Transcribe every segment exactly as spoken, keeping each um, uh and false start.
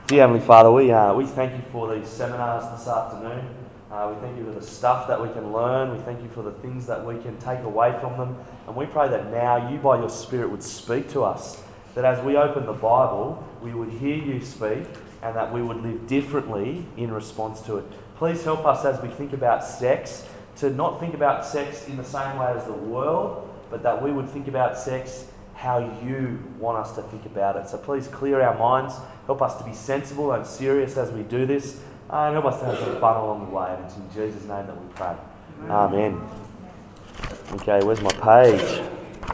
Dear Heavenly Father, we uh, we thank you for these seminars this afternoon. Uh, we thank you for the stuff that we can learn. We thank you for the things that we can take away from them. And we pray that now you by your Spirit would speak to us. That as we open the Bible, we would hear you speak and that we would live differently in response to it. Please help us as we think about sex to not think about sex in the same way as the world, but that we would think about sex how you want us to think about it. So please clear our minds. Help us to be sensible and serious as we do this. Uh, and help us to have some fun along the way. And it's in Jesus' name that we pray. Amen. Okay, where's my page?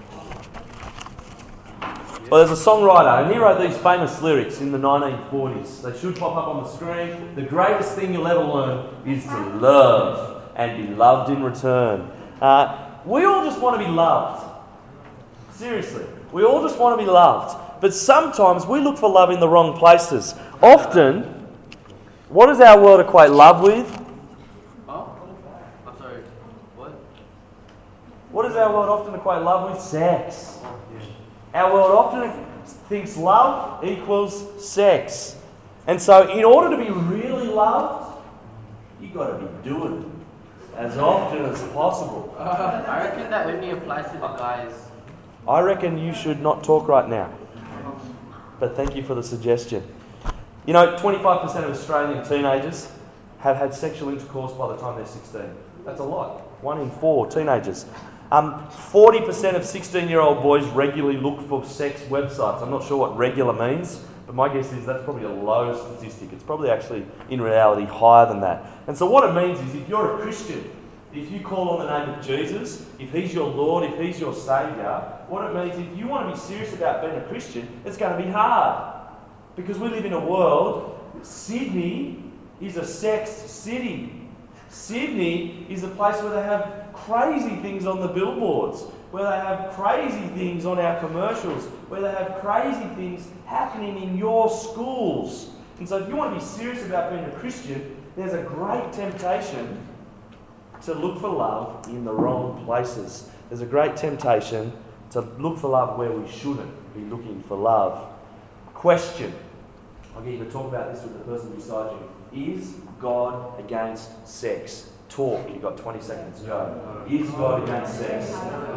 Well, there's a songwriter, and he wrote these famous lyrics in the nineteen forties. They should pop up on the screen. The greatest thing you'll ever learn is to love and be loved in return. Uh, we all just want to be loved. Seriously. We all just want to be loved. But sometimes we look for love in the wrong places. Often, what does our world equate love with? Oh? I'm sorry. What? What does our world often equate love with? Sex. Our world often thinks love equals sex. And so in order to be really loved, you've got to be doing it as often as possible. Uh, I reckon that only applies to the guys. I reckon you should not talk right now. But thank you for the suggestion. You know, twenty-five percent of Australian teenagers have had sexual intercourse by the time they're sixteen. That's a lot. One in four teenagers. Um, forty percent of sixteen-year-old boys regularly look for sex websites. I'm not sure what regular means, but my guess is that's probably a low statistic. It's probably actually, in reality, higher than that. And so what it means is if you're a Christian, if you call on the name of Jesus, if He's your Lord, if He's your Saviour, what it means, if you want to be serious about being a Christian, it's going to be hard. Because we live in a world, Sydney is a sex city. Sydney is a place where they have crazy things on the billboards, where they have crazy things on our commercials, where they have crazy things happening in your schools. And so if you want to be serious about being a Christian, there's a great temptation to look for love in the wrong places. There's a great temptation to look for love where we shouldn't be looking for love. Question. I'll get you to talk about this with the person beside you. Is God against sex? Talk. You've got twenty seconds. Go. Is God against sex?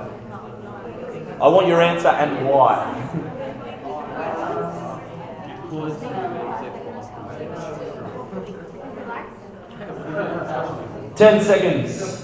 I want your answer and why. Ten seconds.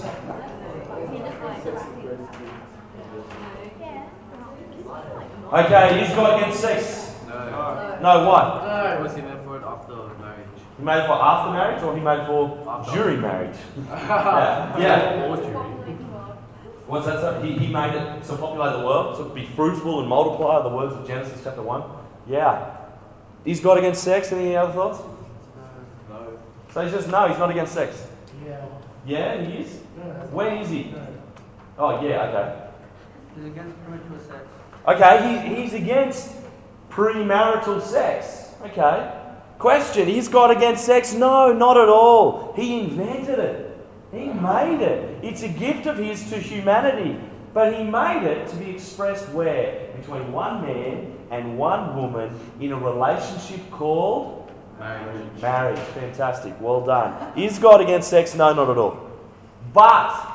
Okay, is God against sex? No. No, why? Because he meant for it after marriage. He made it for after marriage or he made it for After. during marriage? yeah. yeah. Or during. What's that? So he, he made it to populate the world, to be fruitful and multiply, the words of Genesis chapter one. Yeah. Is God against sex? Any other thoughts? No. So he says no, he's not against sex. Yeah. Yeah, he is? When is he? Oh, yeah, okay. He's against premature sex. Okay, he, he's against premarital sex. Okay. Question, is God against sex? No, not at all. He invented it. He made it. It's a gift of His to humanity. But He made it to be expressed where? Between one man and one woman in a relationship called? Marriage. Marriage. Fantastic. Well done. Is God against sex? No, not at all. But,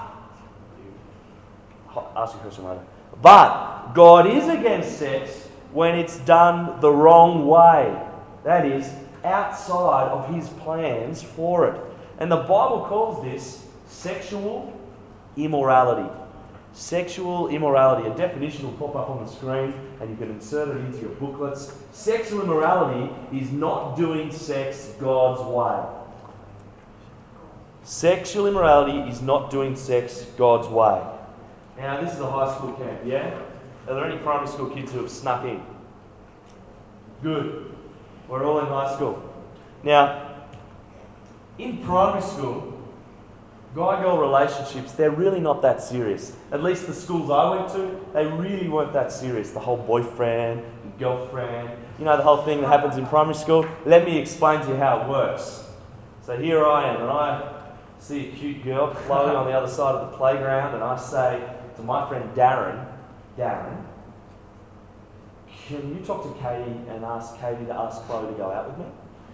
ask your question later. But God is against sex when it's done the wrong way. That is, outside of His plans for it. And the Bible calls this sexual immorality. Sexual immorality. A definition will pop up on the screen and you can insert it into your booklets. Sexual immorality is not doing sex God's way. Sexual immorality is not doing sex God's way. Now, this is a high school camp, yeah? Are there any primary school kids who have snuck in? Good. We're all in high school. Now, in primary school, guy-girl relationships, they're really not that serious. At least the schools I went to, they really weren't that serious. The whole boyfriend and girlfriend, you know, the whole thing that happens in primary school. Let me explain to you how it works. So here I am, and I see a cute girl, Chloe, on the other side of the playground, and I say to my friend Darren, Darren, can you talk to Katie and ask Katie to ask Chloe to go out with me?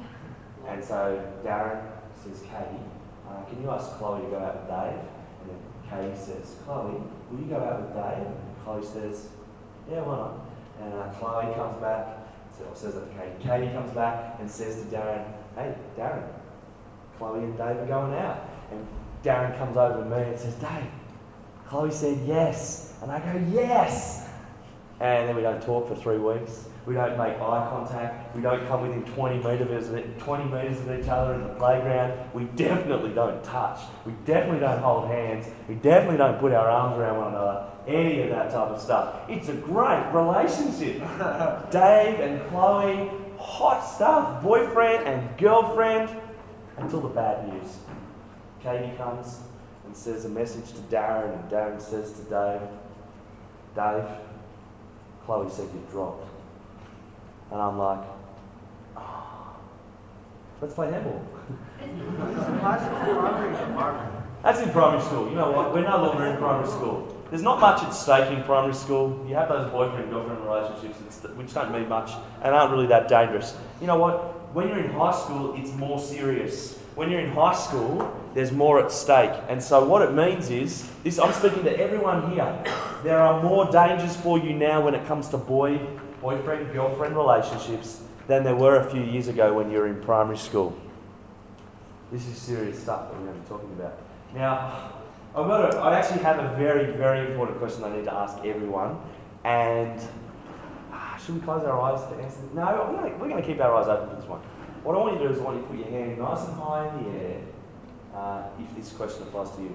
And so Darren says, Katie, uh, can you ask Chloe to go out with Dave? And then Katie says, Chloe, will you go out with Dave? And Chloe says, yeah, why not? And uh, Chloe comes back, or says that to Katie. Katie comes back and says to Darren, hey, Darren, Chloe and Dave are going out. And Darren comes over to me and says, Dave, Chloe said yes. And I go, yes. And then we don't talk for three weeks. We don't make eye contact. We don't come within twenty metres of it, twenty metres of each other in the playground. We definitely don't touch. We definitely don't hold hands. We definitely don't put our arms around one another. Any of that type of stuff. It's a great relationship. Dave and Chloe, hot stuff. Boyfriend and girlfriend. Until the bad news. Katie comes and says a message to Darren, and Darren says to Dave, Dave, Chloe said you've dropped. And I'm like, oh, let's play handball. That's in primary school. You know what? We're no longer in primary school. There's not much at stake in primary school. You have those boyfriend-girlfriend relationships which don't mean much and aren't really that dangerous. You know what? When you're in high school, it's more serious. When you're in high school, there's more at stake. And so what it means is, this, I'm speaking to everyone here, there are more dangers for you now when it comes to boy, boyfriend-girlfriend relationships than there were a few years ago when you were in primary school. This is serious stuff that we're going to be talking about. Now, I've got a, I actually have a very, very important question I need to ask everyone. And ah, should we close our eyes to answer? No, we're going, to, we're going to keep our eyes open for this one. What I want you to do is I want you to put your hand nice and high in the air uh, if this question applies to you.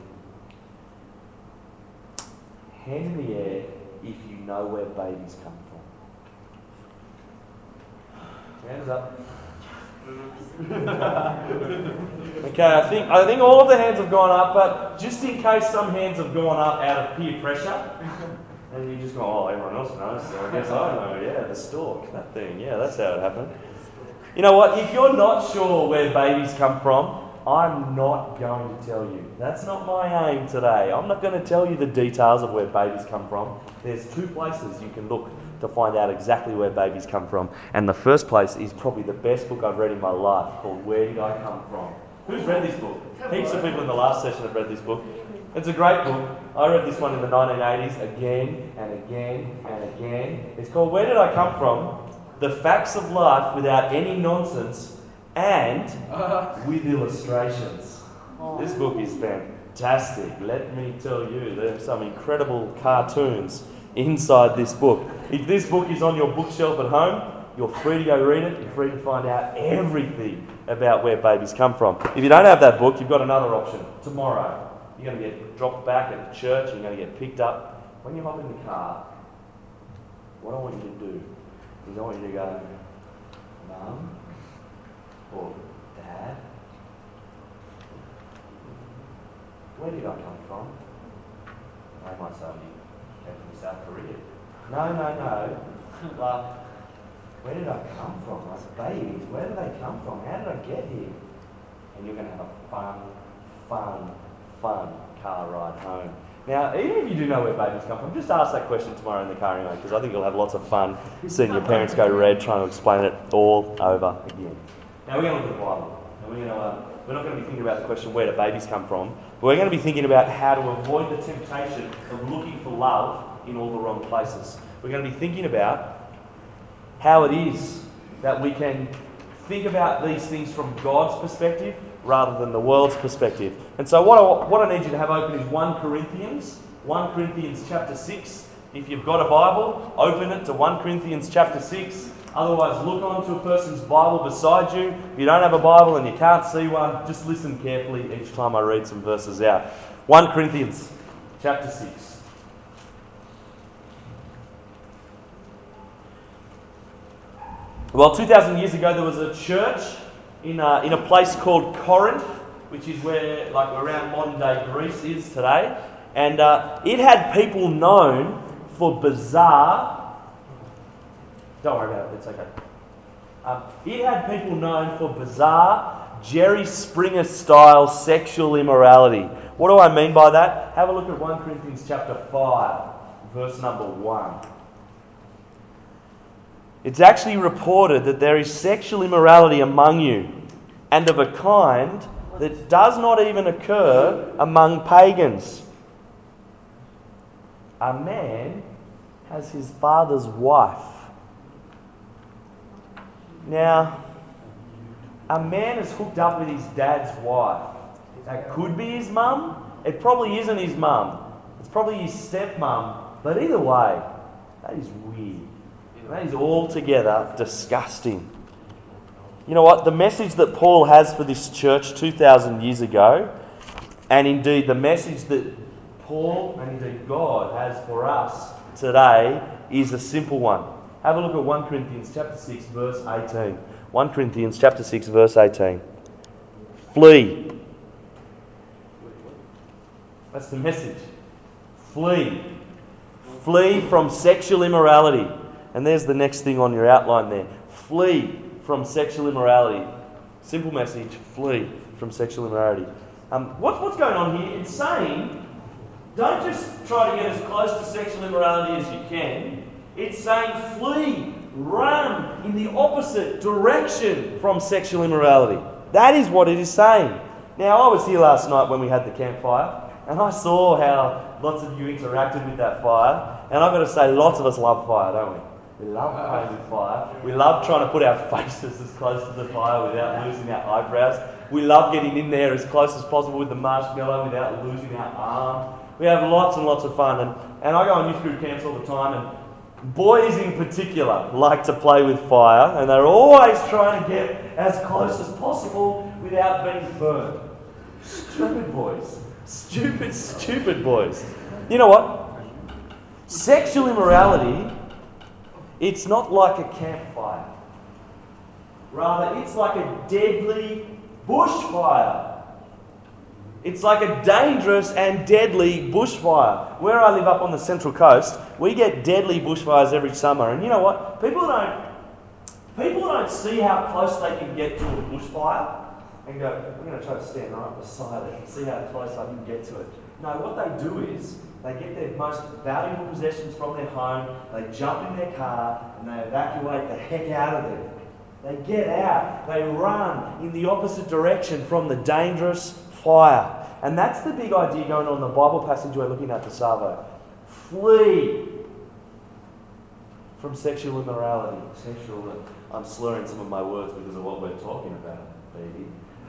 Hand in the air if you know where babies come from. Hands up. Okay, I think I think all of the hands have gone up, but just in case some hands have gone up out of peer pressure, and you just go, oh, everyone else knows, so I guess I know. Yeah, the stork, that thing. Yeah, that's how it happened. You know what? If you're not sure where babies come from, I'm not going to tell you. That's not my aim today. I'm not going to tell you the details of where babies come from. There's two places you can look to find out exactly where babies come from. And the first place is probably the best book I've read in my life, called Where Did I Come From? Who's read this book? Heaps of people in the last session have read this book. It's a great book. I read this one in the nineteen eighties again and again and again. It's called Where Did I Come From? The Facts of Life Without Any Nonsense and with Illustrations. This book is fantastic. Let me tell you, there are some incredible cartoons inside this book. If this book is on your bookshelf at home, you're free to go read it. You're free to find out everything about where babies come from. If you don't have that book, you've got another option. Tomorrow, you're going to get dropped back at the church. You're going to get picked up. When you hop in the car, what I want you to do is I want you to go, Mum or Dad, where did I come from? They might say, you came from South Korea. No, no, no. Like, where did I come from? Like babies, where did they come from? How did I get here? And you're going to have a fun, fun, fun car ride home. Now, even if you do know where babies come from, just ask that question tomorrow in the car anyway, because I think you'll have lots of fun seeing your parents go red trying to explain it all over again. Now, we're going to look at the Bible. And we're, going to, uh, we're not going to be thinking about the question, where do babies come from? But we're going to be thinking about how to avoid the temptation of looking for love in all the wrong places. We're going to be thinking about how it is that we can think about these things from God's perspective rather than the world's perspective. And so what I, what I need you to have open is First Corinthians, First Corinthians chapter six. If you've got a Bible, open it to First Corinthians chapter six. Otherwise, look onto a person's Bible beside you. If you don't have a Bible and you can't see one, just listen carefully each time I read some verses out. First Corinthians chapter six. Well, two thousand years ago, there was a church in a, in a place called Corinth, which is where, like, around modern-day Greece is today. And uh, it had people known for bizarre... Don't worry about it, it's okay. Um, it had people known for bizarre, Jerry Springer-style sexual immorality. What do I mean by that? Have a look at First Corinthians chapter five, verse number one. It's actually reported that there is sexual immorality among you, and of a kind that does not even occur among pagans. A man has his father's wife. Now, a man is hooked up with his dad's wife. That could be his mum. It probably isn't his mum. It's probably his stepmum. But either way, that is weird. That is altogether disgusting. You know what? The message that Paul has for this church two thousand years ago, and indeed the message that Paul and indeed God has for us today, is a simple one. Have a look at First Corinthians chapter six, verse eighteen. First Corinthians chapter six, verse eighteen. Flee. That's the message. Flee. Flee from sexual immorality. And there's the next thing on your outline there. Flee from sexual immorality. Simple message. Flee from sexual immorality. Um, what, what's going on here? It's saying, don't just try to get as close to sexual immorality as you can. It's saying flee, run in the opposite direction from sexual immorality. That is what it is saying. Now, I was here last night when we had the campfire, and I saw how lots of you interacted with that fire. And I've got to say, lots of us love fire, don't we? We love playing with fire. We love trying to put our faces as close to the fire without losing our eyebrows. We love getting in there as close as possible with the marshmallow without losing our arm. We have lots and lots of fun. And, and I go on youth group camps all the time, and boys in particular like to play with fire, and they're always trying to get as close as possible without being burned. Stupid boys. Stupid, stupid boys. You know what? Sexual immorality, it's not like a campfire. Rather, it's like a deadly bushfire. It's like a dangerous and deadly bushfire. Where I live up on the Central Coast, we get deadly bushfires every summer. And you know what? People don't, people don't see how close they can get to a bushfire and go, I'm going to try to stand right beside it and see how close I can get to it. No, what they do is they get their most valuable possessions from their home, they jump in their car, and they evacuate the heck out of there. They get out, they run in the opposite direction from the dangerous fire. And that's the big idea going on in the Bible passage we're looking at this Savo. Flee from sexual immorality. Sexual, I'm slurring some of my words because of what we're talking about, baby.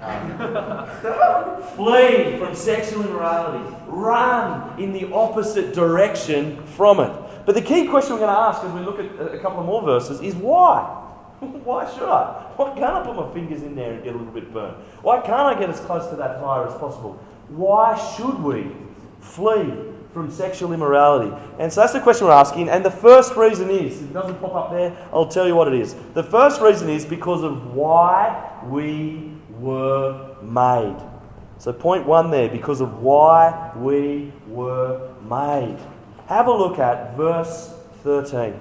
Um, flee from sexual immorality. Run in the opposite direction from it. But the key question we're going to ask as we look at a couple of more verses is why? Why should I? Why can't I put my fingers in there and get a little bit burnt? Why can't I get as close to that fire as possible? Why should we flee from sexual immorality? And so that's the question we're asking. And the first reason is, it doesn't pop up there, I'll tell you what it is. The first reason is because of why we were made. So point one there, because of why we were made. Have a look at verse thirteen.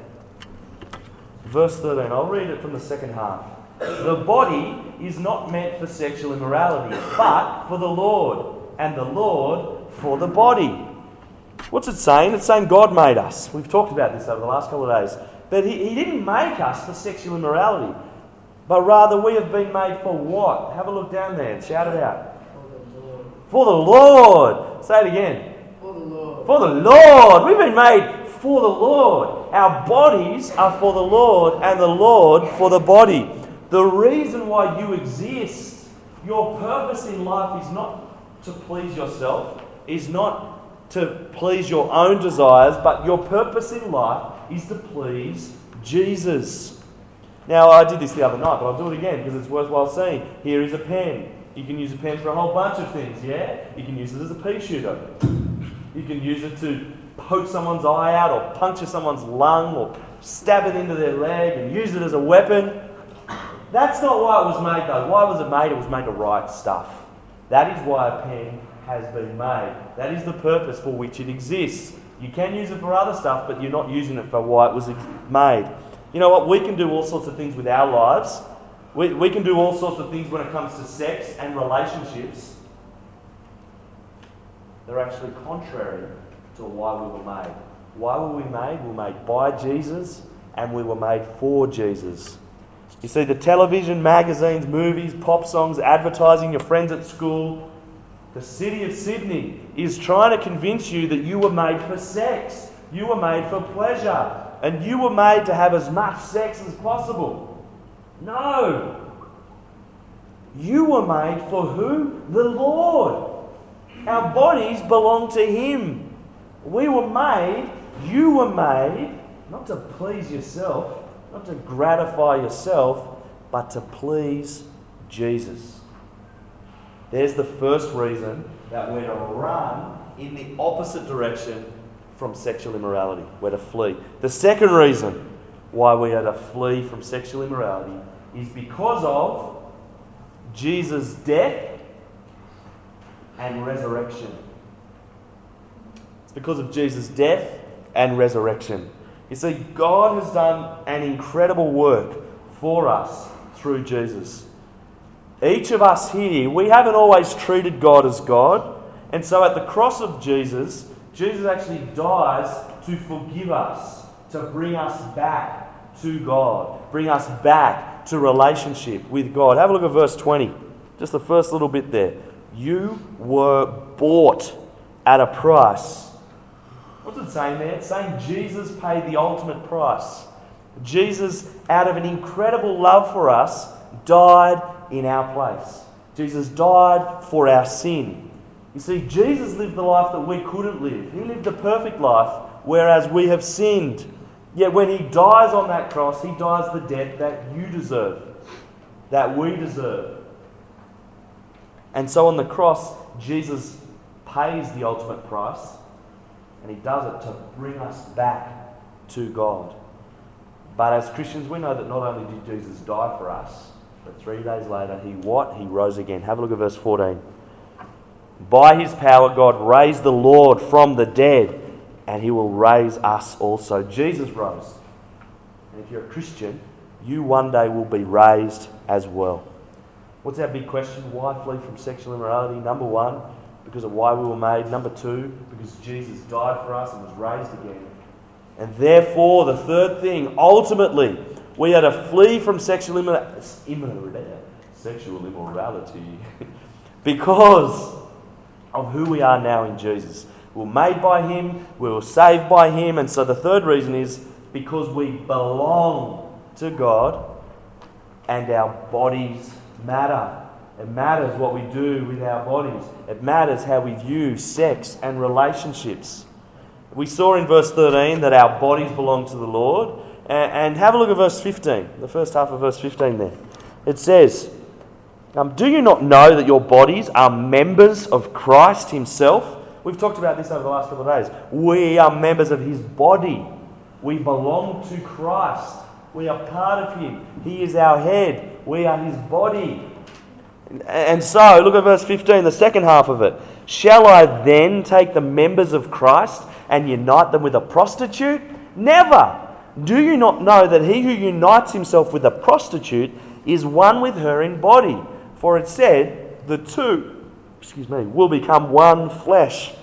Verse thirteen, I'll read it from the second half. The body is not meant for sexual immorality, but for the Lord, and the Lord for the body. What's it saying? It's saying God made us. We've talked about this over the last couple of days. But he, he didn't make us for sexual immorality, but rather we have been made for what? Have a look down there and shout it out. For the Lord. Say it again. For the Lord. For the Lord. We've been made for the Lord. Our bodies are for the Lord, and the Lord for the body. The reason why you exist, your purpose in life is not to please yourself, is not to please your own desires, but your purpose in life is to please Jesus. Now, I did this the other night, but I'll do it again because it's worthwhile seeing. Here is a pen. You can use a pen for a whole bunch of things, yeah? You can use it as a pea shooter. You can use it to poke someone's eye out or puncture someone's lung or stab it into their leg and use it as a weapon. That's not why it was made, though. Why was it made? It was made to write stuff. That is why a pen has been made. That is the purpose for which it exists. You can use it for other stuff, but you're not using it for why it was made. You know what? We can do all sorts of things with our lives. We, we can do all sorts of things when it comes to sex and relationships. They're actually contrary to why we were made. Why were we made? We were made by Jesus, and we were made for Jesus. You see, the television, magazines, movies, pop songs, advertising, your friends at school, the city of Sydney is trying to convince you that you were made for sex. You were made for pleasure. And you were made to have as much sex as possible. No! You were made for who? The Lord. Our bodies belong to Him. We were made, you were made, not to please yourself, not to gratify yourself, but to please Jesus. There's the first reason that we're to run in the opposite direction from sexual immorality. We're to flee. The second reason why we are to flee from sexual immorality is because of Jesus' death and resurrection. It's because of Jesus' death and resurrection. You see, God has done an incredible work for us through Jesus. Each of us here, we haven't always treated God as God. And so at the cross of Jesus, Jesus actually dies to forgive us, to bring us back to God, bring us back to relationship with God. Have a look at verse twenty, just the first little bit there. You were bought at a price. What's it saying there? It's saying Jesus paid the ultimate price. Jesus, out of an incredible love for us, died in our place. Jesus died for our sin. You see, Jesus lived the life that we couldn't live. He lived the perfect life, whereas we have sinned. Yet when He dies on that cross, He dies the death that you deserve, that we deserve. And so on the cross, Jesus pays the ultimate price, and He does it to bring us back to God. But as Christians, we know that not only did Jesus die for us, but three days later, He what? He rose again. Have a look at verse fourteen. By His power, God raised the Lord from the dead, and He will raise us also. Jesus rose. And if you're a Christian, you one day will be raised as well. What's our big question? Why flee from sexual immorality? Number one, because of why we were made. Number two, because Jesus died for us and was raised again. And therefore, the third thing, ultimately, we are to flee from sexual immorality, sexual immorality because of who we are now in Jesus. We were made by Him, we were saved by Him, and so the third reason is because we belong to God and our bodies matter. It matters what we do with our bodies. It matters how we view sex and relationships. We saw in verse thirteen that our bodies belong to the Lord. And have a look at verse fifteen, the first half of verse fifteen there. It says, um, do you not know that your bodies are members of Christ Himself? We've talked about this over the last couple of days. We are members of His body. We belong to Christ. We are part of Him. He is our head. We are His body. And so, look at verse fifteen, the second half of it. Shall I then take the members of Christ and unite them with a prostitute? Never! Do you not know that he who unites himself with a prostitute is one with her in body? For it said, the two, excuse me, will become one flesh.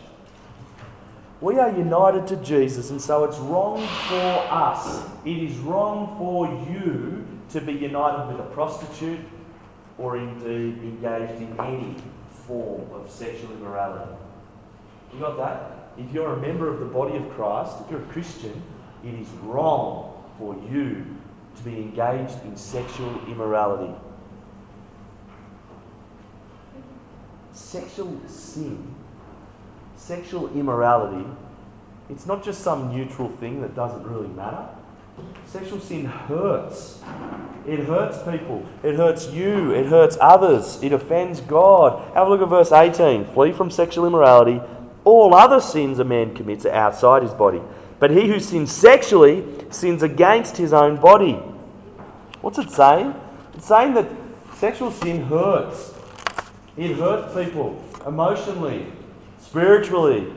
We are united to Jesus, and so it's wrong for us. It is wrong for you to be united with a prostitute or indeed engaged in any form of sexual immorality. You got that? If you're a member of the body of Christ, if you're a Christian, it is wrong for you to be engaged in sexual immorality. Sexual sin, sexual immorality, it's not just some neutral thing that doesn't really matter. Sexual sin hurts. It hurts people. It hurts you. It hurts others. It offends God. Have a look at verse eighteen. Flee from sexual immorality. All other sins a man commits are outside his body. But he who sins sexually sins against his own body. What's it saying? It's saying that sexual sin hurts. It hurts people emotionally, spiritually.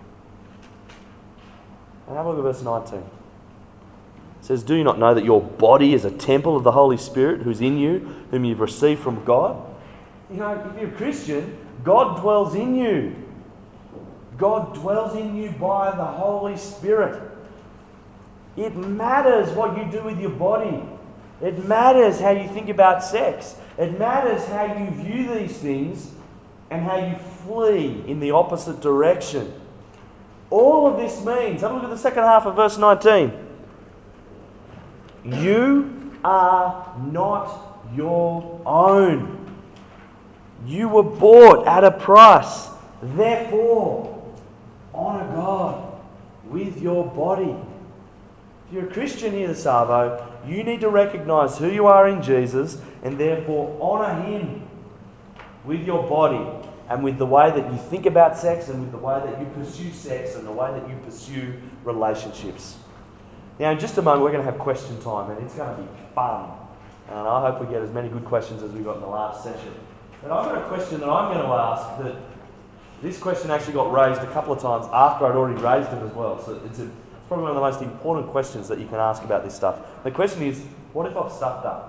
And have a look at verse nineteen. It says, do you not know that your body is a temple of the Holy Spirit who's in you, whom you've received from God? You know, if you're a Christian, God dwells in you. God dwells in you by the Holy Spirit. It matters what you do with your body. It matters how you think about sex. It matters how you view these things and how you flee in the opposite direction. All of this means, have a look at the second half of verse nineteen. You are not your own. You were bought at a price. Therefore, honour God with your body. If you're a Christian here this Arvo, you need to recognise who you are in Jesus and therefore honour Him with your body and with the way that you think about sex and with the way that you pursue sex and the way that you pursue relationships. Now, in just a moment, we're going to have question time, and it's going to be fun. And I hope we get as many good questions as we got in the last session. But I've got a question that I'm going to ask that this question actually got raised a couple of times after I'd already raised it as well. So it's, a, it's probably one of the most important questions that you can ask about this stuff. The question is, what if I've stuffed up?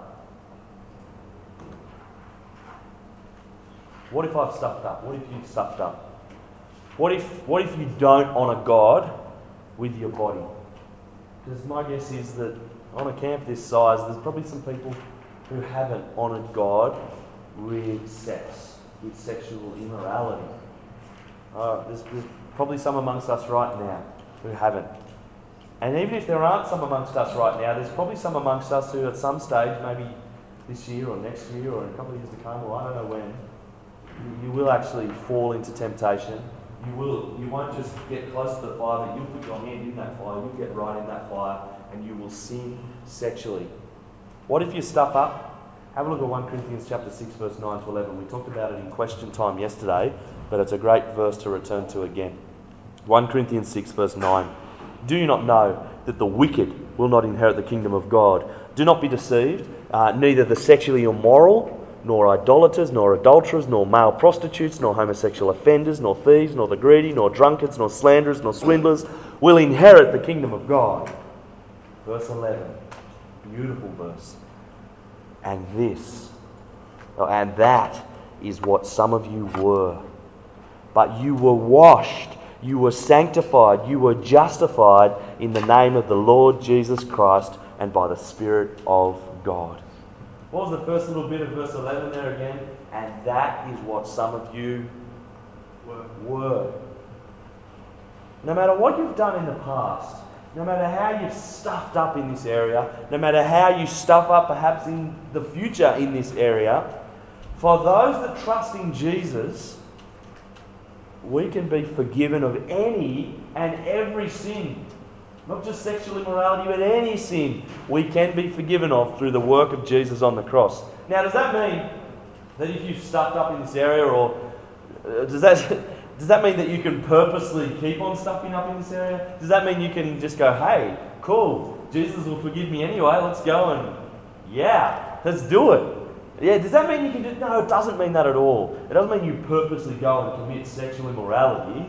What if I've stuffed up? What if you've stuffed up? What if, what if you don't honour God with your body? Because my guess is that on a camp this size, there's probably some people who haven't honoured God with sex, with sexual immorality. Uh, there's, there's probably some amongst us right now who haven't. And even if there aren't some amongst us right now, there's probably some amongst us who at some stage, maybe this year or next year or in a couple of years to come, or I don't know when, you will actually fall into temptation. You will. You won't just get close to the fire, but you'll put your hand in that fire. You'll get right in that fire, and you will sin sexually. What if you stuff up? Have a look at First Corinthians chapter six, verse nine to eleven. We talked about it in question time yesterday, but it's a great verse to return to again. First Corinthians six, verse nine. Do you not know that the wicked will not inherit the kingdom of God? Do not be deceived. Uh, neither the sexually immoral, nor idolaters, nor adulterers, nor male prostitutes, nor homosexual offenders, nor thieves, nor the greedy, nor drunkards, nor slanderers, nor swindlers will inherit the kingdom of God. Verse eleven. Beautiful verse. And this, oh, and that is what some of you were. But you were washed, you were sanctified, you were justified in the name of the Lord Jesus Christ and by the Spirit of God. What was the first little bit of verse eleven there again? And that is what some of you were. were. No matter what you've done in the past, no matter how you've stuffed up in this area, no matter how you stuff up perhaps in the future in this area, for those that trust in Jesus, we can be forgiven of any and every sin. Not just sexual immorality, but any sin we can be forgiven of through the work of Jesus on the cross. Now, does that mean that if you've stuffed up in this area, or uh, does that does that mean that you can purposely keep on stuffing up in this area? Does that mean you can just go, hey, cool, Jesus will forgive me anyway, let's go and, yeah, let's do it. Yeah, does that mean you can do... No, it doesn't mean that at all. It doesn't mean you purposely go and commit sexual immorality.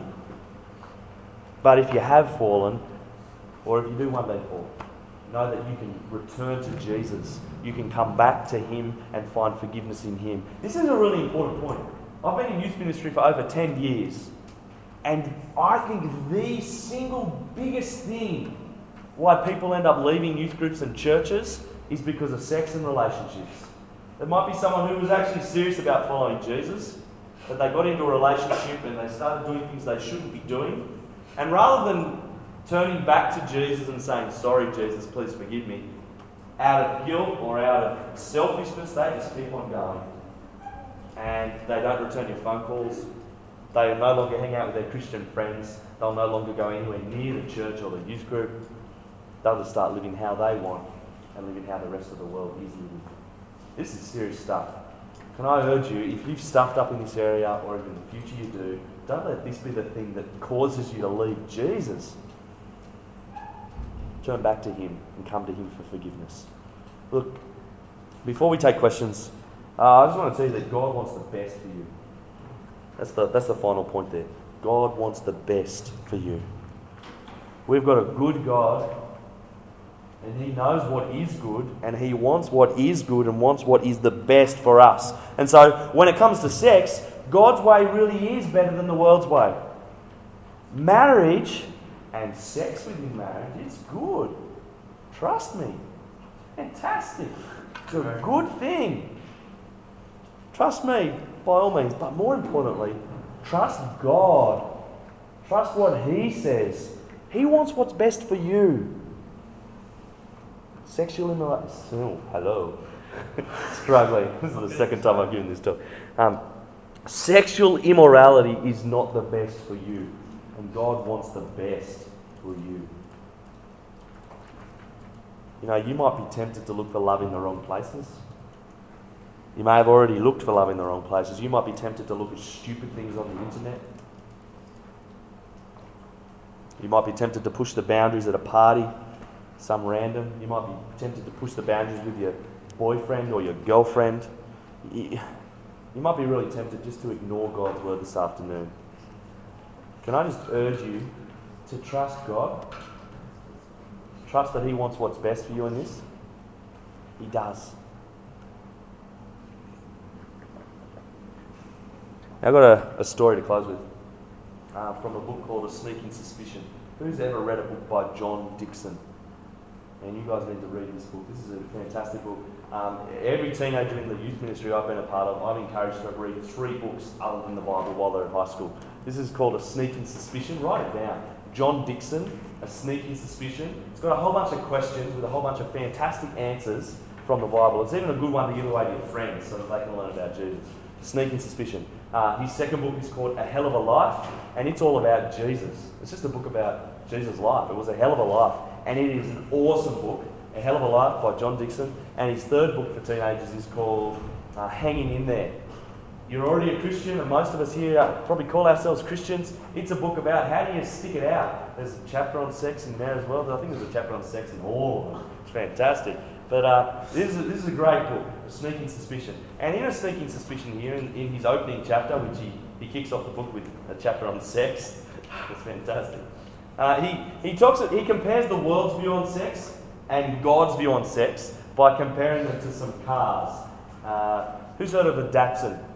But if you have fallen, or if you do one day fall, know that you can return to Jesus. You can come back to Him and find forgiveness in Him. This is a really important point. I've been in youth ministry for over ten years. And I think the single biggest thing why people end up leaving youth groups and churches is because of sex and relationships. There might be someone who was actually serious about following Jesus, but they got into a relationship and they started doing things they shouldn't be doing. And rather than turning back to Jesus and saying, sorry, Jesus, please forgive me, out of guilt or out of selfishness, they just keep on going. And they don't return your phone calls. They no longer hang out with their Christian friends. They'll no longer go anywhere near the church or the youth group. They'll just start living how they want and living how the rest of the world is living. This is serious stuff. Can I urge you, if you've stuffed up in this area, or if in the future you do, don't let this be the thing that causes you to leave Jesus. Turn back to Him and come to Him for forgiveness. Look, before we take questions, uh, I just want to tell you that God wants the best for you. That's the, that's the final point there. God wants the best for you. We've got a good God, and He knows what is good, and He wants what is good and wants what is the best for us. And so, when it comes to sex, God's way really is better than the world's way. Marriage and sex within marriage is good. Trust me. Fantastic. It's a good thing. Trust me, by all means, but more importantly, trust God. Trust what He says. He wants what's best for you. Sexual immorality. Oh, hello. Struggling. This is the second time I've given this talk. Um, sexual immorality is not the best for you, and God wants the best for you. You know, you might be tempted to look for love in the wrong places. You may have already looked for love in the wrong places. You might be tempted to look at stupid things on the internet. You might be tempted to push the boundaries at a party, some random. You might be tempted to push the boundaries with your boyfriend or your girlfriend. You, you might be really tempted just to ignore God's word this afternoon. Can I just urge you to trust God? Trust that He wants what's best for you in this. He does. I've got a, a story to close with uh, from a book called A Sneaking Suspicion. Who's ever read a book by John Dickson? And you guys need to read this book. This is a fantastic book. Um, every teenager in the youth ministry I've been a part of, I've encouraged them to read three books other than the Bible while they're in high school. This is called A Sneaking Suspicion. Write it down. John Dickson, A Sneaking Suspicion. It's got a whole bunch of questions with a whole bunch of fantastic answers from the Bible. It's even a good one to give away to your friends so that they can learn about Jesus. Sneaking Suspicion. Uh, his second book is called A Hell of a Life, and it's all about Jesus. It's just a book about Jesus' life. It was a hell of a life, and it is an awesome book. A Hell of a Life by John Dickson. And his third book for teenagers is called uh, Hanging in There. You're already a Christian, and most of us here probably call ourselves Christians. It's a book about how do you stick it out. There's a chapter on sex in there as well. I think there's a chapter on sex in all of them. It's fantastic. But uh, this, is a, this is a great book, A Sneaking Suspicion. And in A Sneaking Suspicion here, in, in his opening chapter, which he, he kicks off the book with a chapter on sex. It's fantastic. Uh, he, he talks. He compares the world's view on sex and God's view on sex by comparing them to some cars. Uh, who's heard of a Datsun? Does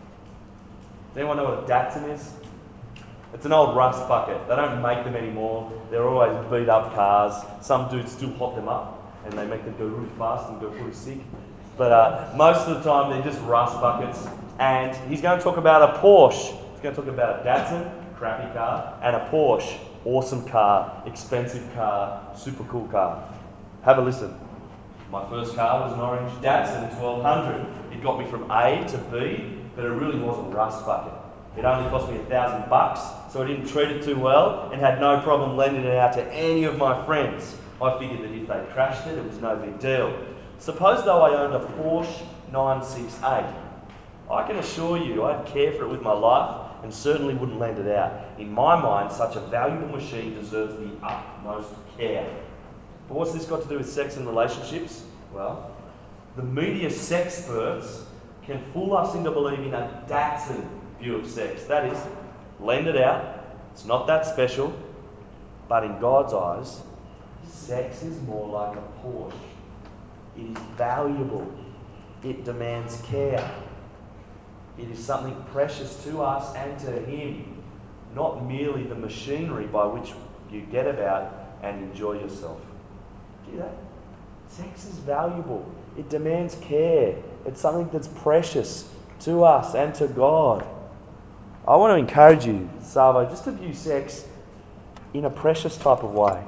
anyone know what a Datsun is? It's an old rust bucket. They don't make them anymore. They're always beat up cars. Some dudes still hot them up and they make them go really fast and go pretty sick. But uh, most of the time they're just rust buckets. And he's going to talk about a Porsche. He's going to talk about a Datsun, crappy car, and a Porsche, awesome car, expensive car, super cool car. Have a listen. My first car was an orange Datsun twelve hundred. It got me from A to B, but it really was a rust bucket. It only cost me a thousand bucks, so I didn't treat it too well and had no problem lending it out to any of my friends. I figured that if they crashed it, it was no big deal. Suppose though I owned a Porsche nine sixty-eight. I can assure you I'd care for it with my life and certainly wouldn't lend it out. In my mind, such a valuable machine deserves the utmost care. But what's this got to do with sex and relationships? Well, the media sexperts can fool us into believing a Datsun view of sex. That is, lend it out, it's not that special, but in God's eyes, sex is more like a Porsche. It is valuable. It demands care. It is something precious to us and to Him, not merely the machinery by which you get about and enjoy yourself. Do you know? Sex is valuable. It demands care. It's something that's precious to us and to God. I want to encourage you, Savo, just to view sex in a precious type of way.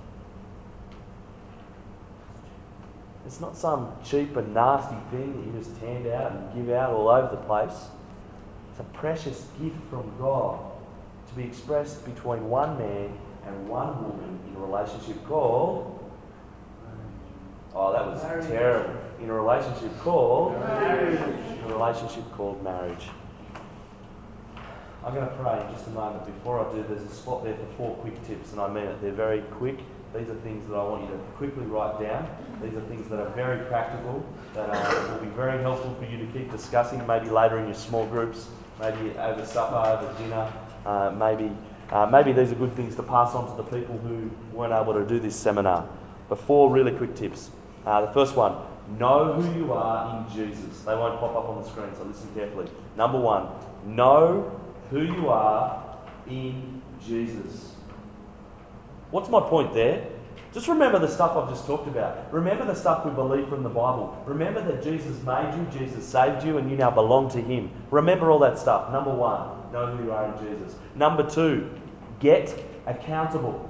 It's not some cheap and nasty thing that you just hand out and give out all over the place. It's a precious gift from God to be expressed between one man and one woman in a relationship called... Oh, that was marriage. Terrible. In a relationship called... Marriage. In a relationship called marriage. I'm going to pray in just a moment. Before I do, there's a spot there for four quick tips, and I mean it. They're very quick. These are things that I want you to quickly write down. These are things that are very practical, that uh, will be very helpful for you to keep discussing, maybe later in your small groups, maybe over supper, over dinner. Uh, maybe uh, maybe these are good things to pass on to the people who weren't able to do this seminar. But four really quick tips. Uh, the first one, know who you are in Jesus. They won't pop up on the screen, so listen carefully. Number one, know who you are in Jesus. What's my point there? Just remember the stuff I've just talked about. Remember the stuff we believe from the Bible. Remember that Jesus made you, Jesus saved you, and you now belong to Him. Remember all that stuff. Number one, know who you are in Jesus. Number two, get accountable.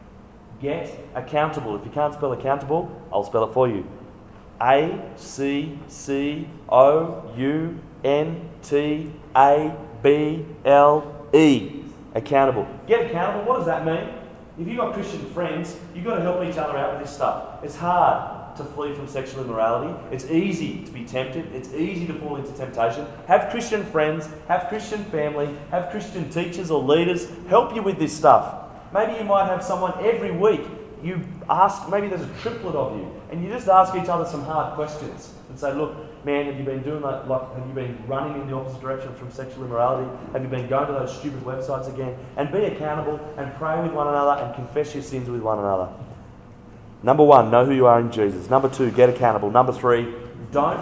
Get accountable. If you can't spell accountable, I'll spell it for you. A C C O U N T A B L E. Accountable. Get accountable. What does that mean? If you've got Christian friends, you've got to help each other out with this stuff. It's hard to flee from sexual immorality. It's easy to be tempted. It's easy to fall into temptation. Have Christian friends, have Christian family, have Christian teachers or leaders help you with this stuff. Maybe you might have someone every week. You ask, maybe there's a triplet of you, and you just ask each other some hard questions and say, look, man, have you been doing that? Like, have you been running in the opposite direction from sexual immorality? Have you been going to those stupid websites again? And be accountable and pray with one another and confess your sins with one another. Number one, know who you are in Jesus. Number two, get accountable. Number three, don't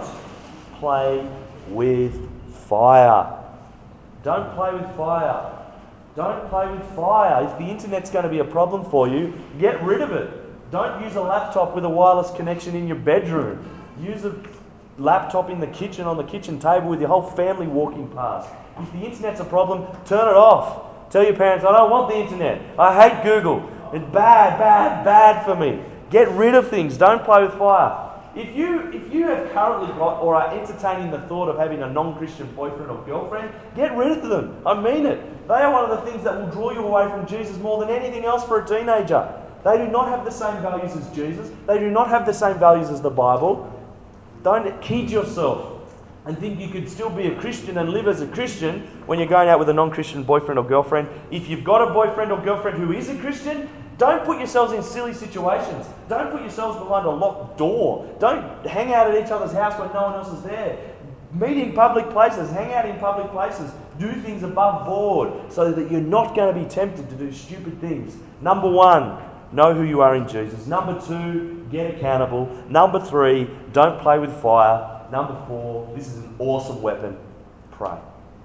play with fire. Don't play with fire. Don't play with fire. If the internet's going to be a problem for you, get rid of it. Don't use a laptop with a wireless connection in your bedroom. Use a laptop in the kitchen, on the kitchen table with your whole family walking past. If the internet's a problem, turn it off. Tell your parents, I don't want the internet. I hate Google. It's bad, bad, bad for me. Get rid of things. Don't play with fire. If you if you have currently got or are entertaining the thought of having a non-Christian boyfriend or girlfriend, get rid of them. I mean it. They are one of the things that will draw you away from Jesus more than anything else for a teenager. They do not have the same values as Jesus. They do not have the same values as the Bible. Don't kid yourself and think you could still be a Christian and live as a Christian when you're going out with a non-Christian boyfriend or girlfriend. If you've got a boyfriend or girlfriend who is a Christian, don't put yourselves in silly situations. Don't put yourselves behind a locked door. Don't hang out at each other's house when no one else is there. Meet in public places. Hang out in public places. Do things above board so that you're not going to be tempted to do stupid things. Number one, know who you are in Jesus. Number two, get accountable. Number three, don't play with fire. Number four, this is an awesome weapon. Pray.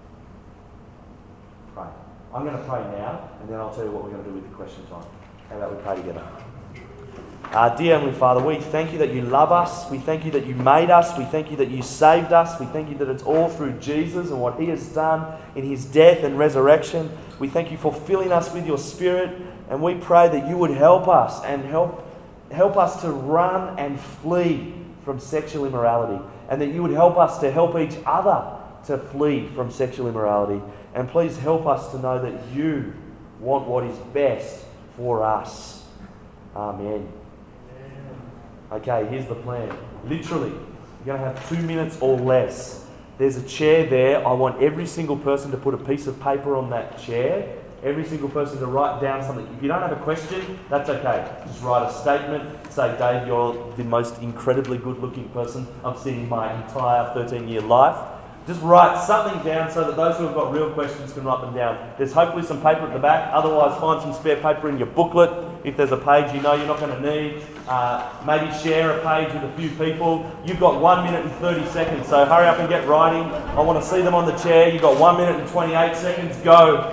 Pray. I'm going to pray now, and then I'll tell you what we're going to do with the question time. How about we pray together? Uh, dear Heavenly Father, we thank you that you love us. We thank you that you made us. We thank you that you saved us. We thank you that it's all through Jesus and what He has done in His death and resurrection. We thank you for filling us with your Spirit. And we pray that you would help us and help, help us to run and flee from sexual immorality. And that you would help us to help each other to flee from sexual immorality. And please help us to know that you want what is best for us. Amen. Okay, here's the plan. Literally, you're going to have two minutes or less. There's a chair there. I want every single person to put a piece of paper on that chair. Every single person to write down something. If you don't have a question, that's okay. Just write a statement. Say, Dave, you're the most incredibly good-looking person I've seen in my entire thirteen-year life. Just write something down so that those who have got real questions can write them down. There's hopefully some paper at the back. Otherwise, find some spare paper in your booklet. If there's a page you know you're not going to need, uh, maybe share a page with a few people. You've got one minute and thirty seconds, so hurry up and get writing. I want to see them on the chair. You've got one minute and twenty-eight seconds. Go.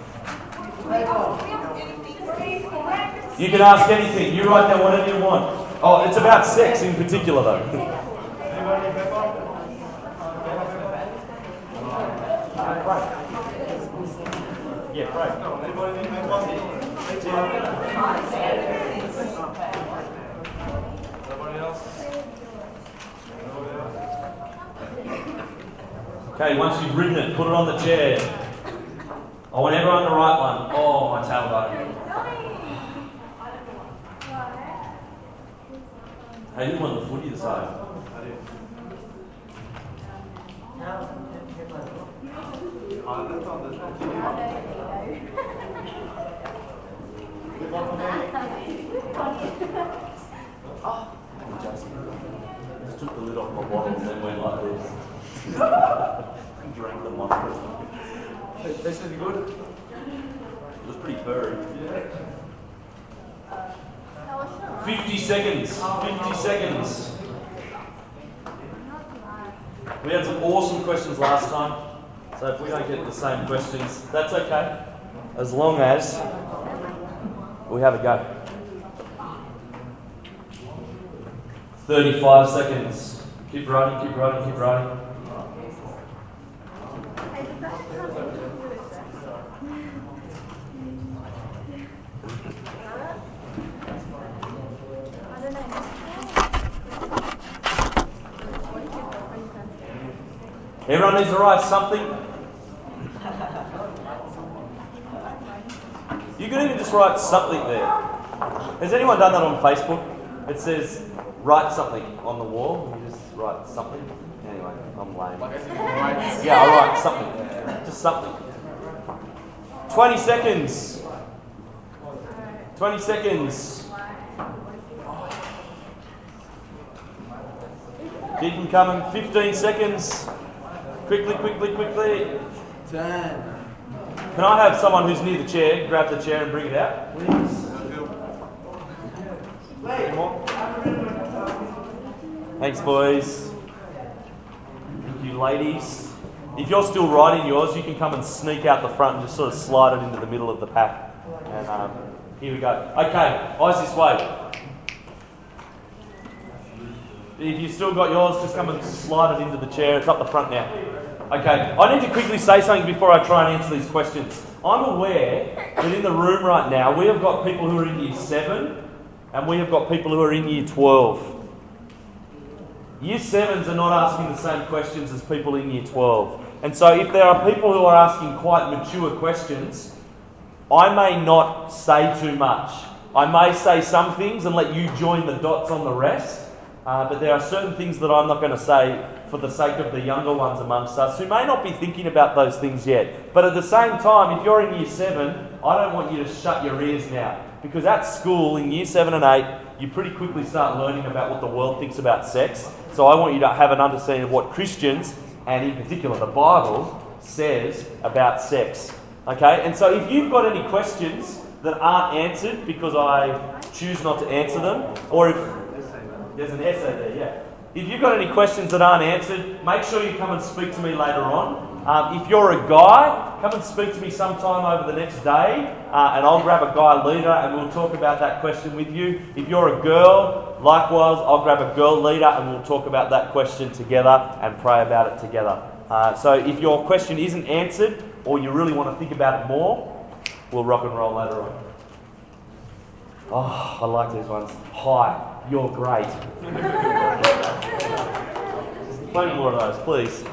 You can ask anything. You write down whatever you want. Oh, it's about sex in particular, though. Yeah, right. Okay, once you've written it, put it on the chair. I want everyone to write one. Oh, my tailbone. Hey, who won the footy this day? I just took the lid off my bottle and then went like this. Drank the monster. This is good. It was pretty furry. Fifty seconds. Fifty seconds. We had some awesome questions last time. So if we don't get the same questions, that's okay. As long as we have a go. thirty-five seconds. Keep writing, keep writing, keep writing. Everyone needs to write something. You could even just write something there. Has anyone done that on Facebook? It says, write something on the wall. You just write something. Anyway, I'm lame. Yeah, I'll write something. Just something. twenty seconds. twenty seconds. Keep them coming. fifteen seconds. Quickly, quickly, quickly. ten. Can I have someone who's near the chair grab the chair and bring it out, please? Thanks, boys. Thank you, ladies. If you're still writing yours, you can come and sneak out the front and just sort of slide it into the middle of the pack. And um, here we go. Okay, eyes this way. If you've still got yours, just come and slide it into the chair. It's up the front now. Okay, I need to quickly say something before I try and answer these questions. I'm aware that in the room right now, we have got people who are in year seven and we have got people who are in year twelve. Year sevens are not asking the same questions as people in year twelve. And so if there are people who are asking quite mature questions, I may not say too much. I may say some things and let you join the dots on the rest. Uh, but there are certain things that I'm not going to say for the sake of the younger ones amongst us who may not be thinking about those things yet. But at the same time, if you're in year seven, I don't want you to shut your ears now. Because at school, in year seven and eight, you pretty quickly start learning about what the world thinks about sex. So I want you to have an understanding of what Christians, and in particular the Bible, says about sex. Okay? And so if you've got any questions that aren't answered because I choose not to answer them, or if there's an essay there, yeah. If you've got any questions that aren't answered, make sure you come and speak to me later on. Um, if you're a guy, come and speak to me sometime over the next day, uh, and I'll grab a guy leader and we'll talk about that question with you. If you're a girl, likewise, I'll grab a girl leader and we'll talk about that question together and pray about it together. Uh, so if your question isn't answered, or you really want to think about it more, we'll rock and roll later on. Oh, I like these ones. Hi. You're great. Plenty more of those, please.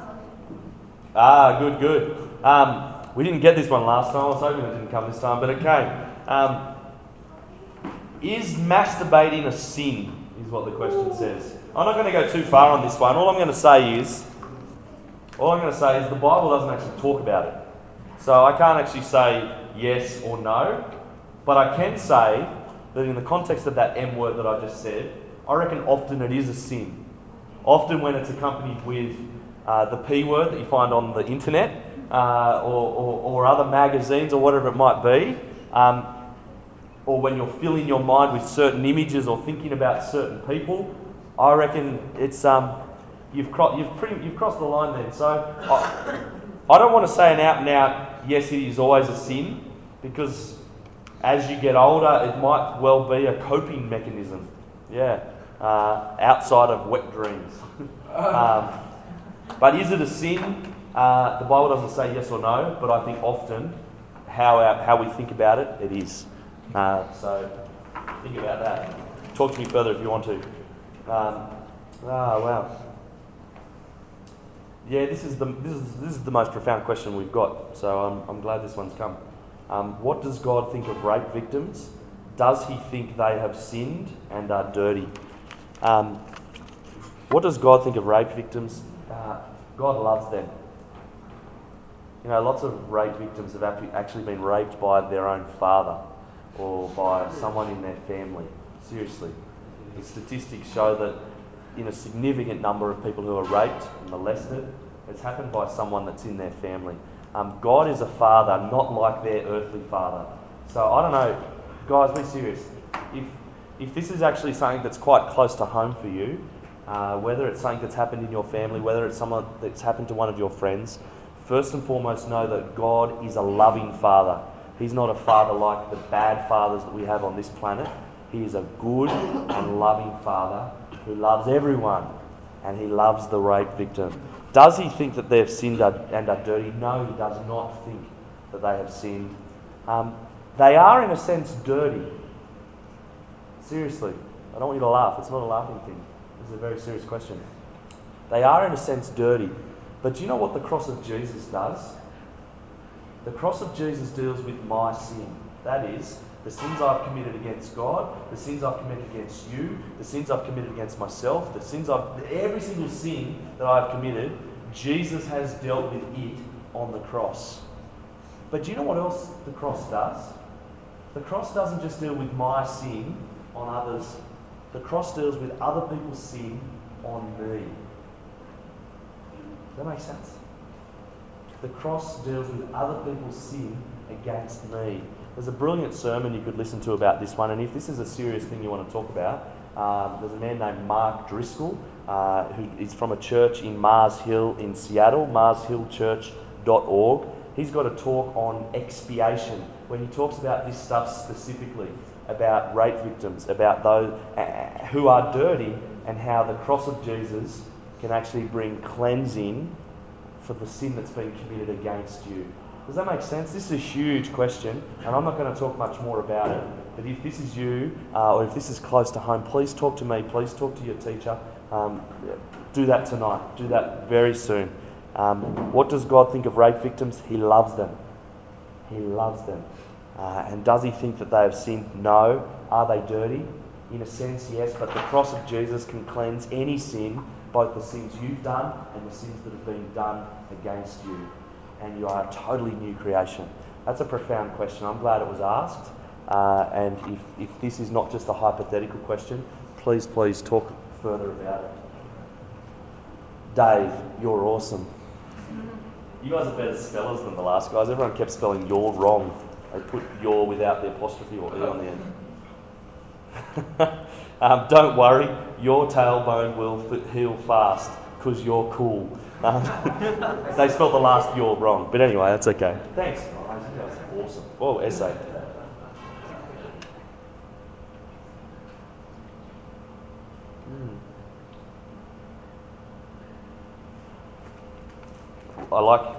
Ah, good, good. Um, we didn't get this one last time. I was hoping it didn't come this time, but it came. Um, is masturbating a sin? Is what the question says. I'm not going to go too far on this one. All I'm going to say is, all I'm going to say is the Bible doesn't actually talk about it. So I can't actually say yes or no, but I can say that in the context of that M word that I just said, I reckon often it is a sin. Often when it's accompanied with uh, the P word that you find on the internet, uh, or, or, or other magazines or whatever it might be, um, or when you're filling your mind with certain images or thinking about certain people, I reckon it's um, you've, cro- you've, pretty, you've crossed the line then. So I, I don't want to say an out and out, yes, it is always a sin, because as you get older, it might well be a coping mechanism. Yeah. Uh, outside of wet dreams. um, but is it a sin? Uh, the Bible doesn't say yes or no, but I think often how our, how we think about it, it is. Uh, so think about that. Talk to me further if you want to. Um, ah, wow. Yeah, this is the this is this is the most profound question we've got. So I'm I'm glad this one's come. Um, what does God think of rape victims? Does he think they have sinned and are dirty? Um, what does God think of rape victims? Uh, God loves them. You know, lots of rape victims have actually been raped by their own father or by someone in their family. Seriously. The statistics show that in a significant number of people who are raped and molested, it's happened by someone that's in their family. Um, God is a father, not like their earthly father. So I don't know, guys, be serious. If if this is actually something that's quite close to home for you, uh, whether it's something that's happened in your family, whether it's someone that's happened to one of your friends, first and foremost know that God is a loving father. He's not a father like the bad fathers that we have on this planet. He is a good and loving father who loves everyone, and he loves the rape victim. Does he think that they have sinned and are dirty? No, he does not think that they have sinned. Um, they are, in a sense, dirty. Seriously, I don't want you to laugh. It's not a laughing thing. This is a very serious question. They are, in a sense, dirty. But do you know what the cross of Jesus does? The cross of Jesus deals with my sin. That is, the sins I've committed against God, the sins I've committed against you, the sins I've committed against myself, the sins I've... Every single sin that I've committed, Jesus has dealt with it on the cross. But do you know what else the cross does? The cross doesn't just deal with my sin on others. The cross deals with other people's sin on me. Does that make sense? The cross deals with other people's sin against me. There's a brilliant sermon you could listen to about this one, and if this is a serious thing you want to talk about, um, there's a man named Mark Driscoll, uh, who is from a church in Mars Hill in Seattle, mars hill church dot org. He's got a talk on expiation, when he talks about this stuff specifically, about rape victims, about those uh, who are dirty, and how the cross of Jesus can actually bring cleansing for the sin that's been committed against you. Does that make sense? This is a huge question, and I'm not going to talk much more about it. But if this is you, uh, or if this is close to home, please talk to me. Please talk to your teacher. Um, do that tonight. Do that very soon. Um, what does God think of rape victims? He loves them. He loves them. Uh, and does he think that they have sinned? No. Are they dirty? In a sense, yes. But the cross of Jesus can cleanse any sin, both the sins you've done and the sins that have been done against you. And you are a totally new creation. That's a profound question. I'm glad it was asked. Uh, and if, if this is not just a hypothetical question, please, please talk further about it. Dave, you're awesome. You guys are better spellers than the last guys. Everyone kept spelling your wrong. They put your without the apostrophe or E on the end. um, don't worry, your tailbone will f- heal fast because you're cool. Um, they spelled the last your wrong. But anyway, that's okay. Thanks, guys. That was awesome. Whoa, essay. Mm. I like...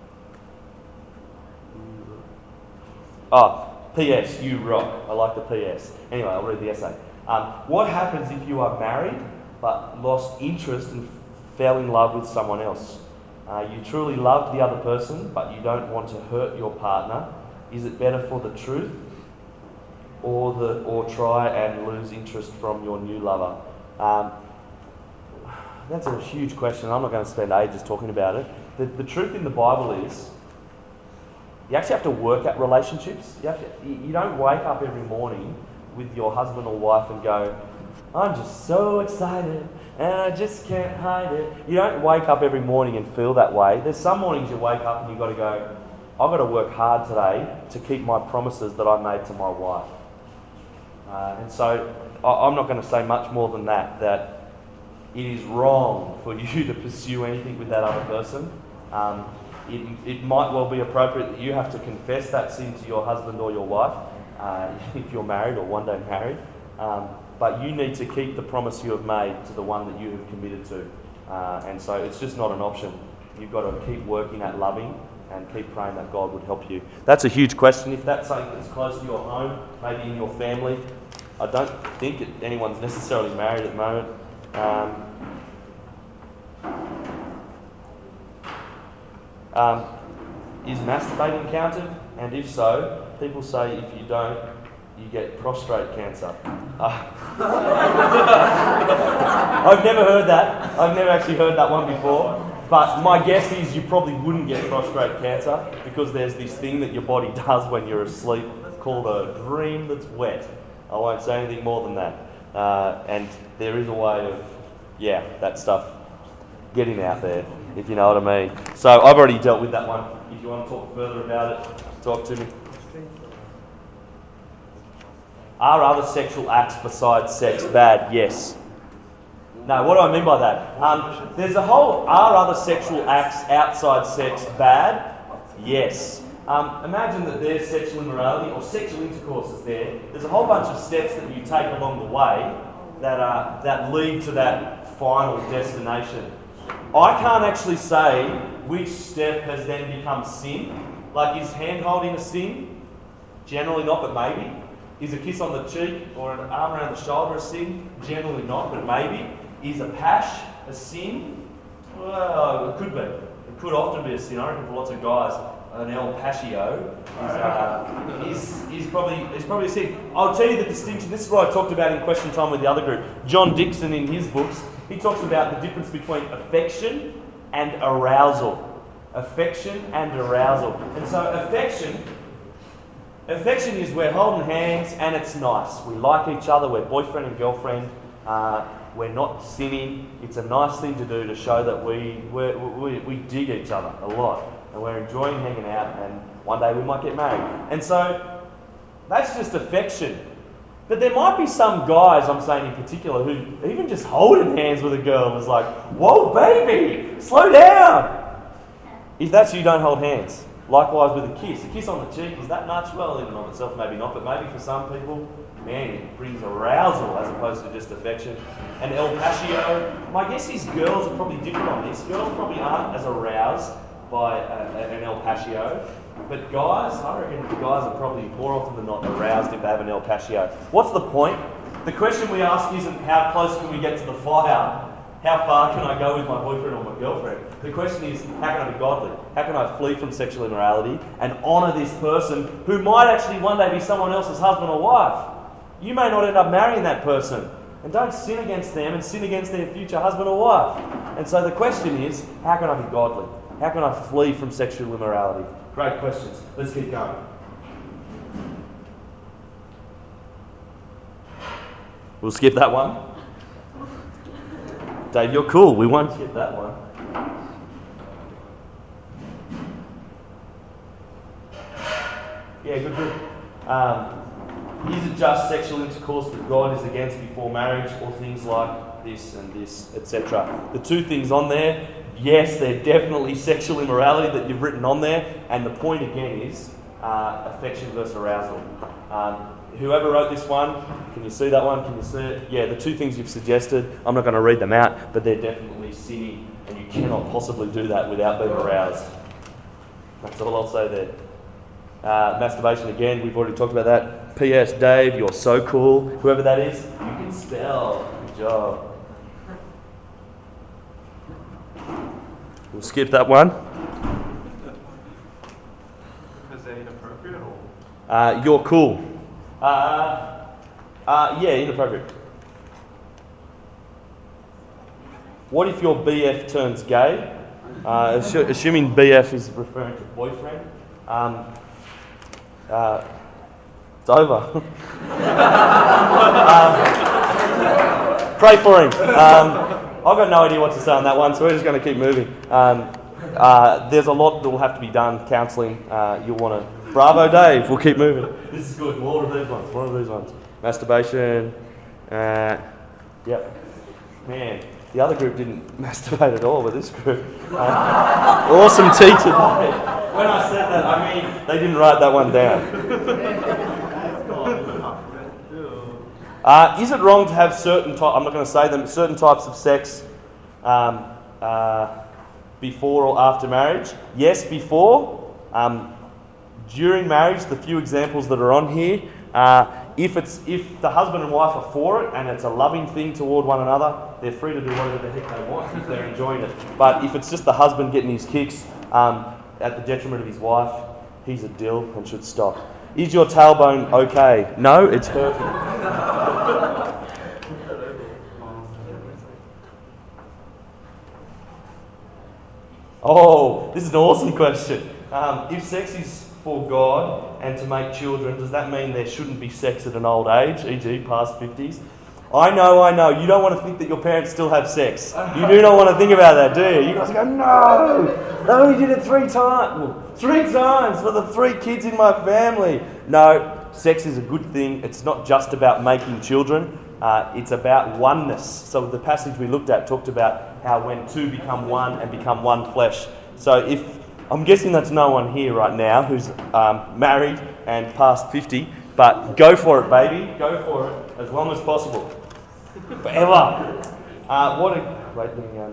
Oh, P S, you rock. I like the P S. Anyway, I'll read the essay. Um, what happens if you are married but lost interest and fell in love with someone else? Uh, you truly loved the other person, but you don't want to hurt your partner. Is it better for the truth or the or try and lose interest from your new lover? Um, that's a huge question. I'm not going to spend ages talking about it. The, the truth in the Bible is, you actually have to work at relationships. You have to, you don't wake up every morning with your husband or wife and go, I'm just so excited and I just can't hide it. You don't wake up every morning and feel that way. There's some mornings you wake up and you've got to go, I've got to work hard today to keep my promises that I made to my wife. Uh, and so I'm not going to say much more than that, that it is wrong for you to pursue anything with that other person. Um, It, it might well be appropriate that you have to confess that sin to your husband or your wife, uh, if you're married or one day married. Um, but you need to keep the promise you have made to the one that you have committed to. Uh, and so it's just not an option. You've got to keep working at loving and keep praying that God would help you. That's a huge question. If that's something that's close to your home, maybe in your family, I don't think that anyone's necessarily married at the moment. Um, Um, is masturbating counted? And if so, people say if you don't, you get prostate cancer. Uh, I've never heard that. I've never actually heard that one before. But my guess is you probably wouldn't get prostate cancer because there's this thing that your body does when you're asleep called a dream that's wet. I won't say anything more than that. Uh, and there is a way of, yeah, that stuff getting out there, if you know what I mean. So I've already dealt with that one. If you want to talk further about it, talk to me. Are other sexual acts besides sex bad? Yes. No, what do I mean by that? Um, there's a whole, are other sexual acts outside sex bad? Yes. Um, imagine that there's sexual immorality or sexual intercourse is there. There's a whole bunch of steps that you take along the way that uh, that lead to that final destination. I can't actually say which step has then become sin. Like, is hand holding a sin? Generally not, but maybe. Is a kiss on the cheek or an arm around the shoulder a sin? Generally not, but maybe. Is a pash a sin? Well, it could be. It could often be a sin. I reckon for lots of guys, an El Pascio is, uh, is, is, probably, is probably a sin. I'll tell you the distinction. This is what I talked about in question time with the other group. John Dixon, in his books, he talks about the difference between affection and arousal. Affection and arousal. And so affection, affection is we're holding hands and it's nice. We like each other. We're boyfriend and girlfriend. Uh, we're not sinning. It's a nice thing to do to show that we we're, we we dig each other a lot and we're enjoying hanging out. And one day we might get married. And so that's just affection. But there might be some guys, I'm saying in particular, who even just holding hands with a girl is like, whoa, baby, slow down. If that's you, don't hold hands. Likewise with a kiss. A kiss on the cheek, is that much? Well, in and of itself, maybe not. But maybe for some people, man, it brings arousal as opposed to just affection. And El Pascio, my guess is girls are probably different on this. Girls probably aren't as aroused by a, a, an El Pascio. But guys, I reckon guys are probably more often than not aroused if they have an El Pascio. What's the point? The question we ask isn't how close can we get to the fire? How far can I go with my boyfriend or my girlfriend? The question is, how can I be godly? How can I flee from sexual immorality and honour this person who might actually one day be someone else's husband or wife? You may not end up marrying that person. And don't sin against them and sin against their future husband or wife. And so the question is, how can I be godly? How can I flee from sexual immorality? Great questions. Let's keep going. We'll skip that one. Dave, you're cool. We won't skip that one. Yeah, good, good. Um, is it just sexual intercourse that God is against before marriage, or things like this and this, et cetera? The two things on there, yes, they're definitely sexual immorality that you've written on there, and the point again is uh, affection versus arousal. Um, Whoever wrote this one, can you see that one? Can you see it? Yeah, the two things you've suggested, I'm not going to read them out, but they're definitely sinny, and you cannot possibly do that without being aroused. That's all I'll say there. Uh, masturbation, again, we've already talked about that. P S Dave, you're so cool. Whoever that is, you can spell. Good job. We'll skip that one. Is that inappropriate or? Uh, you're cool. Uh, uh, yeah, inappropriate. What if your B F turns gay? Uh, assu- assuming B F is referring to boyfriend. Um, uh, it's over. um, pray for him. Um, I've got no idea what to say on that one, so we're just going to keep moving. Um, uh, there's a lot that will have to be done. Counselling. Uh, you'll want to. Bravo, Dave. We'll keep moving. This is good. More of these ones. More of these ones. Masturbation. Uh, yep. Man, the other group didn't masturbate at all, but this group. Uh, awesome teacher. When I said that, I mean they didn't write that one down. Uh, is it wrong to have certain types? I'm not going to say them. Certain types of sex um, uh, before or after marriage? Yes, before. Um, During marriage, the few examples that are on here, uh, if it's if the husband and wife are for it and it's a loving thing toward one another, they're free to do whatever the heck they want if they're enjoying it. But if it's just the husband getting his kicks um, at the detriment of his wife, he's a dill and should stop. Is your tailbone okay? No, it's hurting. Oh, this is an awesome question. Um, if sex is for God and to make children, does that mean there shouldn't be sex at an old age, for example past fifties? I know, I know, you don't want to think that your parents still have sex. You do not want to think about that, do you? You guys go, no, they only did it three times. Well, three times for the three kids in my family. No, sex is a good thing. It's not just about making children. Uh, it's about oneness. So the passage we looked at talked about how when two become one and become one flesh. So if I'm guessing that's no one here right now who's um, married and past fifty, but go for it, baby. Go for it as long as possible. Forever. Uh, what a great thing. Um,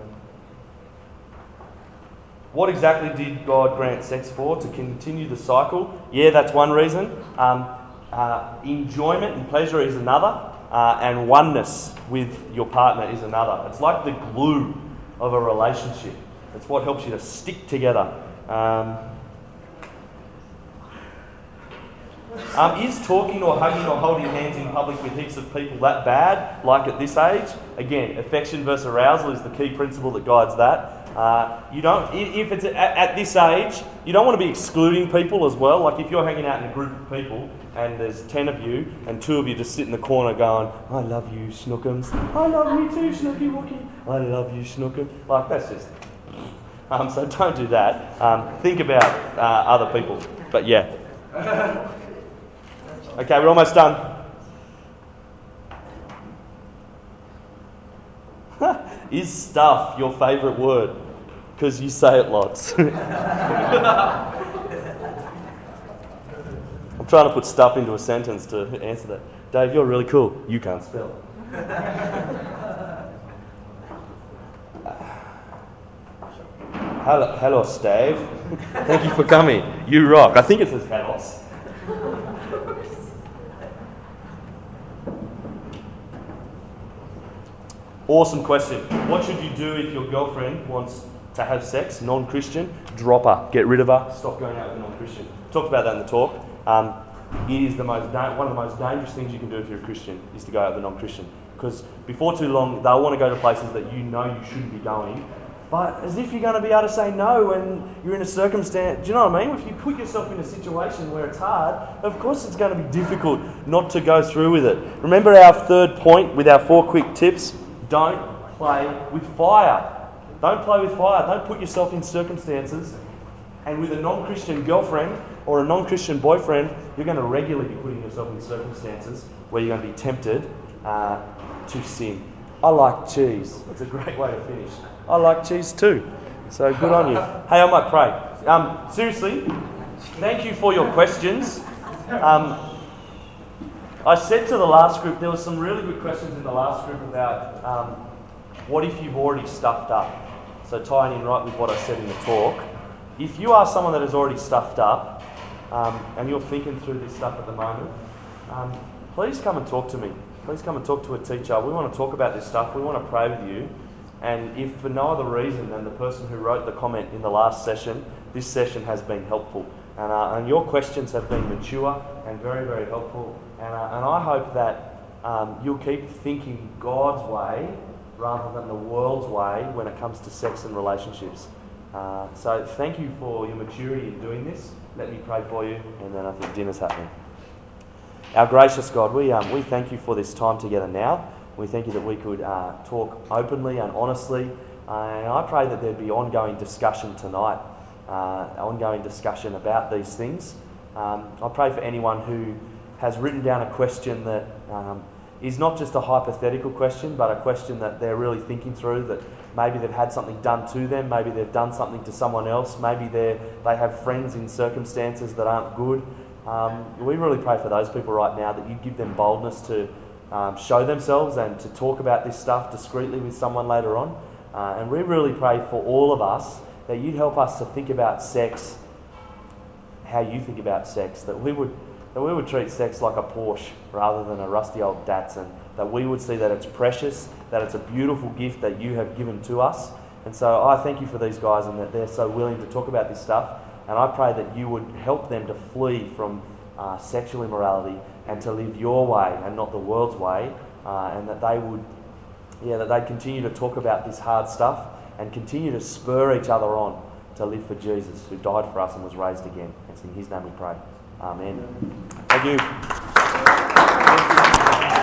what exactly did God grant sex for? To continue the cycle? Yeah, that's one reason. Um, uh, enjoyment and pleasure is another. Uh, and oneness with your partner is another. It's like the glue of a relationship. It's what helps you to stick together. Um, um, is talking or hugging or holding hands in public with heaps of people that bad, like at this age? Again, affection versus arousal is the key principle that guides that. Uh, you don't, if it's at, at this age, you don't want to be excluding people as well. Like if you're hanging out in a group of people and there's ten of you and two of you just sit in the corner going, I love you, Snookums. I love you too, Snooky Wookie. I love you, Snookum. Like that's just... Um, so don't do that. Um, think about uh, other people. But yeah. Okay, we're almost done. Is stuff your favourite word? Because you say it lots. I'm trying to put stuff into a sentence to answer that. Dave, you're really cool. You can't spell. Hello, hello, Dave. Thank you for coming. You rock. I think it says hello. Awesome question. What should you do if your girlfriend wants to have sex, non-Christian? Drop her. Get rid of her. Stop going out with a non-Christian. Talked about that in the talk. Um, it is the most da- one of the most dangerous things you can do if you're a Christian is to go out with a non-Christian. Because before too long, they'll want to go to places that you know you shouldn't be going. But as if you're going to be able to say no when you're in a circumstance. Do you know what I mean? If you put yourself in a situation where it's hard, of course it's going to be difficult not to go through with it. Remember our third point with our four quick tips? Don't play with fire. Don't play with fire. Don't put yourself in circumstances. And with a non-Christian girlfriend or a non-Christian boyfriend, you're going to regularly be putting yourself in circumstances where you're going to be tempted uh, to sin. I like cheese. It's a great way to finish. I like cheese too. So good on you. Hey, I might pray. Um, seriously, thank you for your questions. Um, I said to the last group, there were some really good questions in the last group about um, what if you've already stuffed up? So tying in right with what I said in the talk. If you are someone that has already stuffed up um, and you're thinking through this stuff at the moment, um, please come and talk to me. Please come and talk to a teacher. We want to talk about this stuff. We want to pray with you. And if for no other reason than the person who wrote the comment in the last session, this session has been helpful. And, uh, and your questions have been mature and very, very helpful. And, uh, and I hope that um, you'll keep thinking God's way rather than the world's way when it comes to sex and relationships. Uh, so thank you for your maturity in doing this. Let me pray for you, and then I think dinner's happening. Our gracious God, we um, we thank you for this time together now. We thank you that we could uh, talk openly and honestly. Uh, and I pray that there'd be ongoing discussion tonight, uh, ongoing discussion about these things. Um, I pray for anyone who has written down a question that um, is not just a hypothetical question, but a question that they're really thinking through, that maybe they've had something done to them, maybe they've done something to someone else, maybe they they have friends in circumstances that aren't good. Um, we really pray for those people right now that you give them boldness to um, show themselves and to talk about this stuff discreetly with someone later on. Uh, and we really pray for all of us that you'd help us to think about sex how you think about sex, that we would that we would treat sex like a Porsche rather than a rusty old Datsun, that we would see that it's precious, that it's a beautiful gift that you have given to us. And so I thank you for these guys and that they're so willing to talk about this stuff. And I pray that you would help them to flee from uh, sexual immorality and to live your way and not the world's way, uh, and that they would, yeah, that they'd continue to talk about this hard stuff and continue to spur each other on to live for Jesus, who died for us and was raised again. It's in His name we pray. Amen. Thank you.